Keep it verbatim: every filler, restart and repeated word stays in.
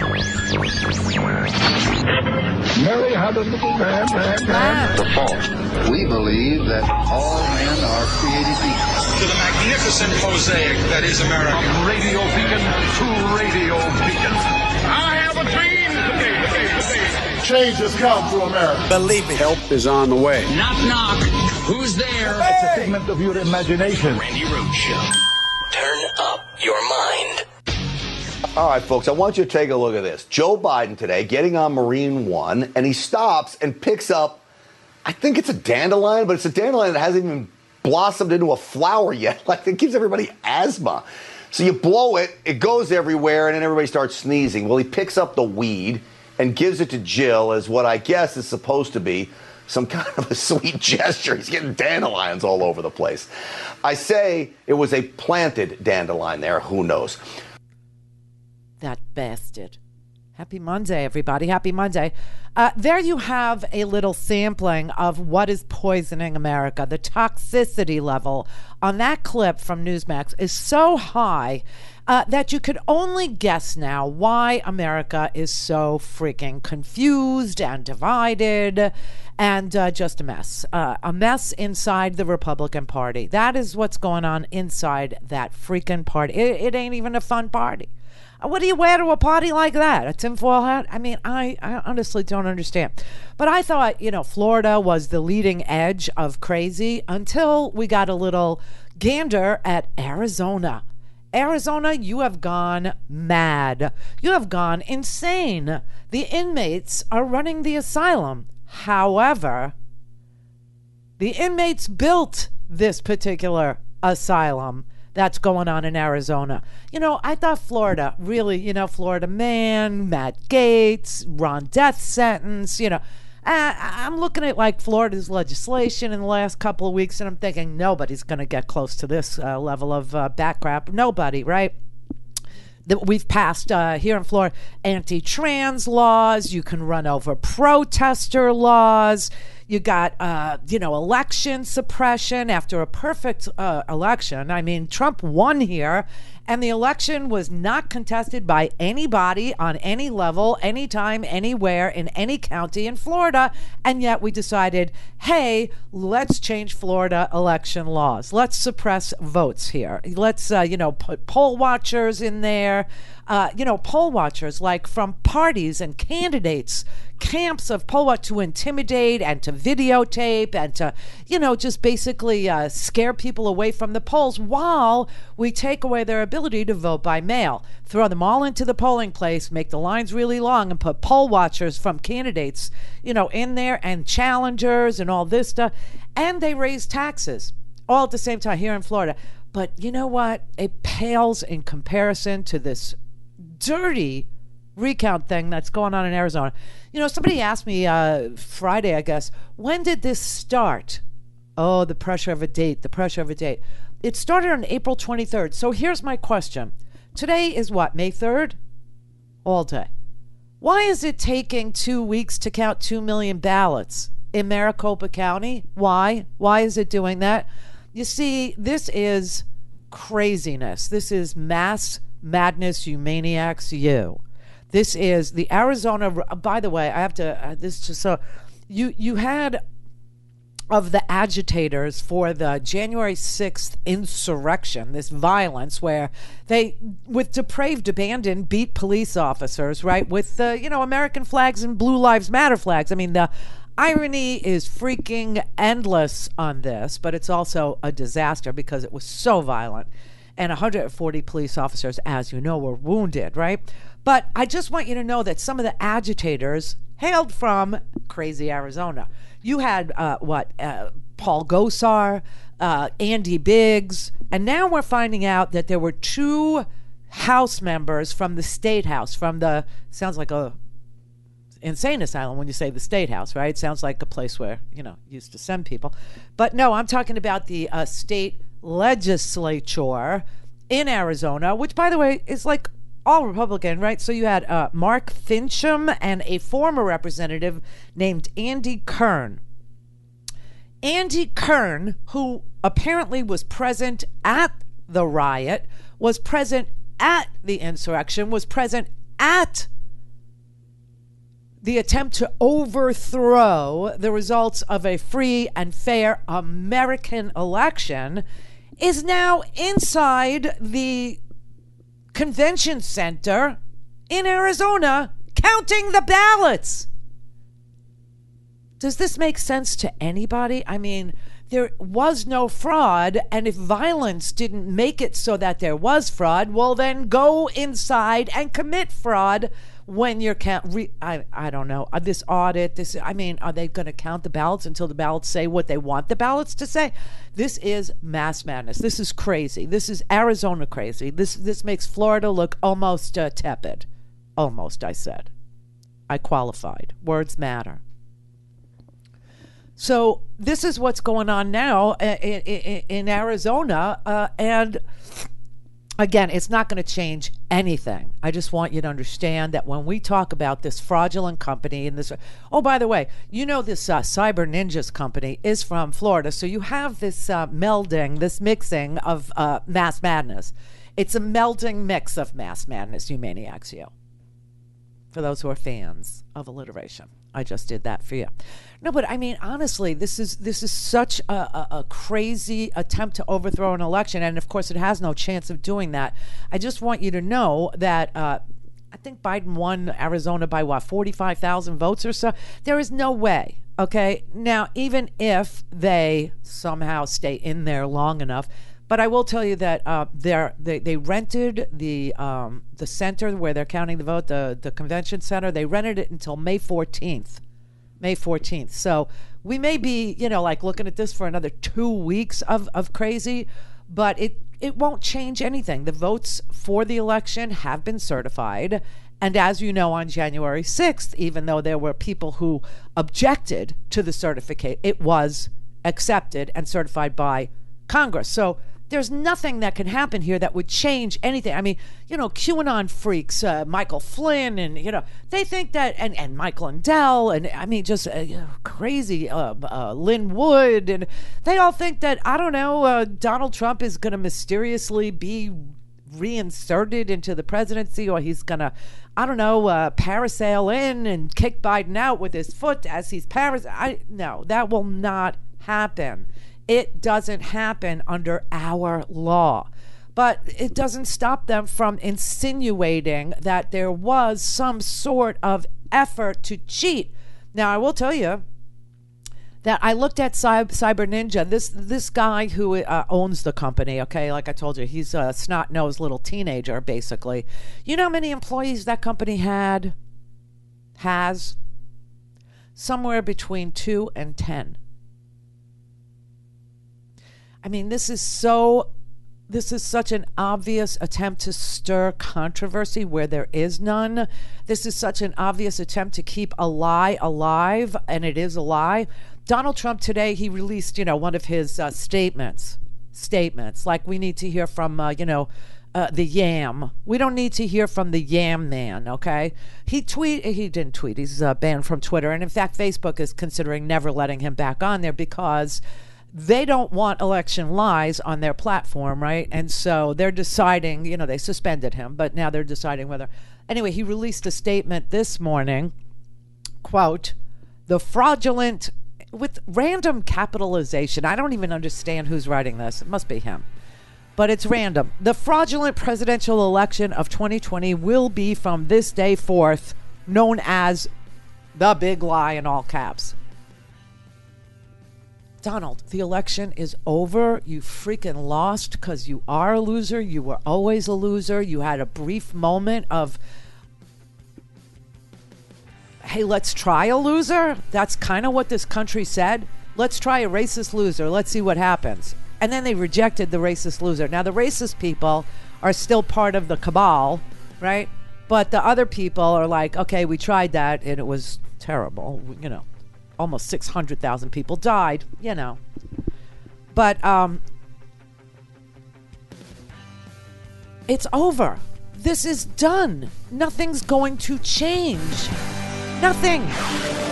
Mary had a little lamb, lamb, lamb. The fault. We believe that all men are created equal. To the magnificent mosaic that is America. From radio beacon to radio beacon. I have a dream today, today, today. Change has come to America. Believe me. Help is on the way. Knock, knock. Who's there? It's a figment of your imagination. Randy Rhoads Show. Turn up your mind. All right, folks, I want you to take a look at this. Joe Biden today getting on Marine One, and he stops and picks up, I think it's a dandelion, but it's a dandelion that hasn't even blossomed into a flower yet. Like, it gives everybody asthma. So you blow it, it goes everywhere, and then everybody starts sneezing. Well, he picks up the weed and gives it to Jill as what I guess is supposed to be some kind of a sweet gesture. He's getting dandelions all over the place. I say it was a planted dandelion there. Who knows? That bastard. Happy Monday, everybody. Happy Monday. Uh, there you have a little sampling of what is poisoning America. The toxicity level on that clip from Newsmax is so high uh, that you could only guess now why America is so freaking confused and divided and uh, just a mess. Uh, a mess inside the Republican Party. That is what's going on inside that freaking party. It, it ain't even a fun party. What do you wear to a party like that? A tinfoil hat? I mean, I, I honestly don't understand. But I thought, you know, Florida was the leading edge of crazy until we got a little gander at Arizona. Arizona, you have gone mad. You have gone insane. The inmates are running the asylum. However, the inmates built this particular asylum that's going on in Arizona. You know, I thought Florida, really, you know, Florida man, Matt Gaetz, Ron death sentence, you know. I, I'm looking at like Florida's legislation in the last couple of weeks, and I'm thinking nobody's going to get close to this uh, level of uh, backcrap. Nobody, right? That we've passed uh, here in Florida anti-trans laws. You can run over protester laws. You got, uh, you know, election suppression after a perfect uh, election. I mean, Trump won here, and the election was not contested by anybody on any level, anytime, anywhere, in any county in Florida. And yet we decided, hey, let's change Florida election laws. Let's suppress votes here. Let's, uh, you know, put poll watchers in there. Uh, you know, poll watchers like from parties and candidates, camps of poll watchers to intimidate and to videotape and to, you know, just basically uh, scare people away from the polls while we take away their ability to vote by mail. Throw them all into the polling place, make the lines really long, and put poll watchers from candidates, you know, in there and challengers and all this stuff. And they raise taxes all at the same time here in Florida. But you know what? It pales in comparison to this dirty recount thing that's going on in Arizona. You know, somebody asked me uh, Friday, I guess, when did this start? Oh, the pressure of a date, the pressure of a date. It started on April twenty-third. So here's my question. Today is what, May third? All day. Why is it taking two weeks to count two million ballots in Maricopa County? Why? Why is it doing that? You see, this is craziness. This is mass madness, you maniacs, you. This is the Arizona, by the way, I have to, uh, this just so, you, you had of the agitators for the January sixth insurrection, this violence where they, with depraved abandon, beat police officers, right, with, uh, you know, American flags and Blue Lives Matter flags. I mean, the irony is freaking endless on this, but it's also a disaster because it was so violent. And one hundred forty police officers, as you know, were wounded, right? But I just want you to know that some of the agitators hailed from crazy Arizona. You had, uh, what, uh, Paul Gosar, uh, Andy Biggs, and now we're finding out that there were two House members from the State House, from the, sounds like a insane asylum when you say the State House, right? It sounds like a place where, you know, used to send people. But no, I'm talking about the uh, state legislature in Arizona, which, by the way, is like all Republican, right? So you had uh, Mark Fincham and a former representative named Andy Kern. Andy Kern, who apparently was present at the riot, was present at the insurrection, was present at the attempt to overthrow the results of a free and fair American election is now inside the convention center in Arizona counting the ballots. Does this make sense to anybody? I mean, there was no fraud, and if violence didn't make it so that there was fraud, well, then go inside and commit fraud when you're count. Re- I I don't know uh, this audit. This I mean, are they going to count the ballots until the ballots say what they want the ballots to say? This is mass madness. This is crazy. This is Arizona crazy. This this makes Florida look almost uh, tepid. Almost, I said. I qualified. Words matter. So this is what's going on now in, in, in Arizona, uh, and again, it's not going to change anything. I just want you to understand that when we talk about this fraudulent company and this, oh, by the way, you know this uh, Cyber Ninjas company is from Florida, so you have this uh, melding, this mixing of uh, mass madness. It's a melding mix of mass madness, you maniacs, you. For those who are fans of alliteration, I just did that for you. No, but I mean, honestly, this is this is such a, a, a crazy attempt to overthrow an election, and of course, it has no chance of doing that. I just want you to know that uh, I think Biden won Arizona by what, forty-five thousand votes or so. There is no way. Okay, now even if they somehow stay in there long enough. But I will tell you that uh, they they rented the um, the center where they're counting the vote, the, the convention center. They rented it until May fourteenth. May fourteenth. So we may be, you know, like looking at this for another two weeks of, of crazy, but it, it won't change anything. The votes for the election have been certified. And as you know, on January sixth, even though there were people who objected to the certificate, it was accepted and certified by Congress. So there's nothing that can happen here that would change anything. I mean, you know, QAnon freaks, uh, Michael Flynn, and, you know, they think that, and, and Michael Lindell, and I mean, just uh, you know, crazy uh, uh, Lynn Wood, and they all think that, I don't know, uh, Donald Trump is going to mysteriously be reinserted into the presidency, or he's going to, I don't know, uh, parasail in and kick Biden out with his foot as he's paras. I No, that will not happen. It doesn't happen under our law. But it doesn't stop them from insinuating that there was some sort of effort to cheat. Now, I will tell you that I looked at Cyber Ninja, this this guy who uh, owns the company, okay? Like I told you, he's a snot-nosed little teenager, basically. You know how many employees that company had? Has? Somewhere between two and ten. I mean, this is so, this is such an obvious attempt to stir controversy where there is none. This is such an obvious attempt to keep a lie alive, and it is a lie. Donald Trump today, he released, you know, one of his uh, statements, statements, like we need to hear from, uh, you know, uh, the Yam. We don't need to hear from the Yam man, okay? He tweet, he didn't tweet, he's uh, banned from Twitter, and in fact, Facebook is considering never letting him back on there because they don't want election lies on their platform, right? And so they're deciding, you know, they suspended him, but now they're deciding whether. Anyway, he released a statement this morning, quote, the fraudulent, with random capitalization. I don't even understand who's writing this. It must be him. But it's random. The fraudulent presidential election of twenty twenty will be from this day forth known as the big lie in all caps. Donald, the election is over. You freaking lost because you are a loser. You were always a loser. You had a brief moment of, hey, let's try a loser. That's kind of what this country said. Let's try a racist loser. Let's see what happens. And then they rejected the racist loser. Now, the racist people are still part of the cabal, right? But the other people are like, okay, we tried that and it was terrible, you know. Almost six hundred thousand people died, you know. But um, it's over. This is done. Nothing's going to change. Nothing.